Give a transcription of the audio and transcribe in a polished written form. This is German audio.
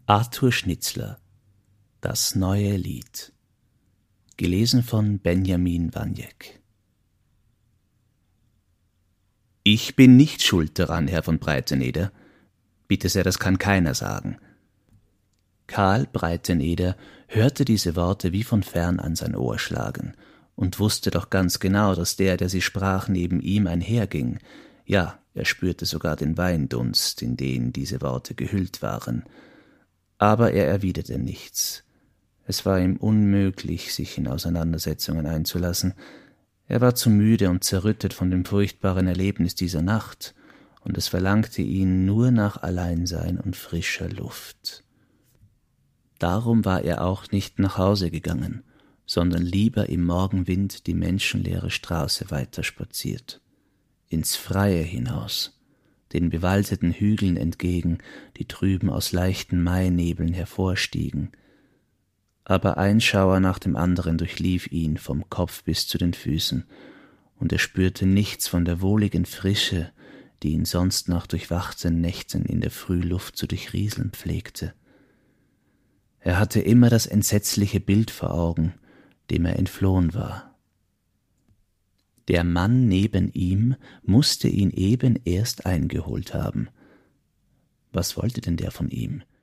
Arthur Schnitzler, Das neue Lied. Gelesen von Benjamin Waniek. Ich bin nicht schuld daran, Herr von Breiteneder. Bitte sehr, das kann keiner sagen. Karl Breiteneder hörte diese Worte wie von fern an sein Ohr schlagen und wusste doch ganz genau, dass der sie sprach, neben ihm einherging. Ja, er spürte sogar den Weindunst, in den diese Worte gehüllt waren. Aber er erwiderte nichts. Es war ihm unmöglich, sich in Auseinandersetzungen einzulassen. Er war zu müde und zerrüttet von dem furchtbaren Erlebnis dieser Nacht, und es verlangte ihn nur nach Alleinsein und frischer Luft. Darum war er auch nicht nach Hause gegangen, sondern lieber im Morgenwind die menschenleere Straße weiterspaziert, ins Freie hinaus, den bewaldeten Hügeln entgegen, die drüben aus leichten Mainebeln hervorstiegen. Aber ein Schauer nach dem anderen durchlief ihn vom Kopf bis zu den Füßen, und er spürte nichts von der wohligen Frische, die ihn sonst nach durchwachten Nächten in der Frühluft zu durchrieseln pflegte. Er hatte immer das entsetzliche Bild vor Augen, dem er entflohen war. Der Mann neben ihm musste ihn eben erst eingeholt haben. Was wollte denn der von ihm?